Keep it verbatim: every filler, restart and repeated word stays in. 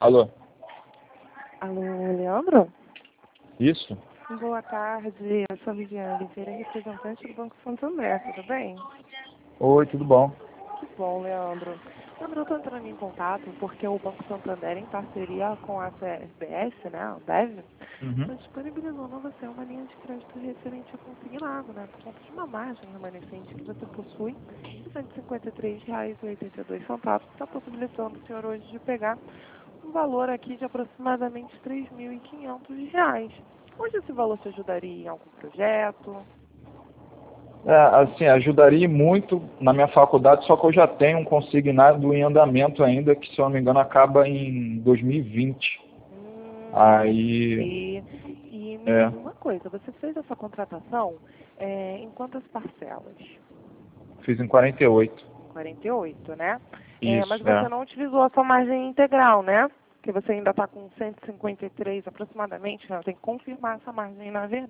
Alô? Alô, Leandro? Isso? Boa tarde, eu sou a Viviane Oliveira, representante do Banco Santander, tudo bem? Oi, tudo bom? Que bom, Leandro. Leandro, eu estou entrando em contato porque o Banco Santander, em parceria com a C S B S, né, a Ambev, Uhum. está disponibilizando a você uma linha de crédito referente a consignado, né, por conta de uma margem remanescente que você possui de cento e cinquenta e três reais e oitenta e dois centavos, que está possibilitando o senhor hoje de pegar um valor aqui de aproximadamente três mil e quinhentos reais. Hoje esse valor te ajudaria em algum projeto? É, assim, ajudaria muito na minha faculdade, só que eu já tenho um consignado em andamento ainda, que se eu não me engano acaba em dois mil e vinte. Hum, Aí, entendi. E me é, diz uma coisa, você fez essa contratação é, em quantas parcelas? fiz em quarenta e oito. quarenta e oito, né? É, mas Isso, você é. não utilizou a sua margem integral, né? Porque você ainda está com cento e cinquenta e três aproximadamente, né? Tem que confirmar essa margem na verdade.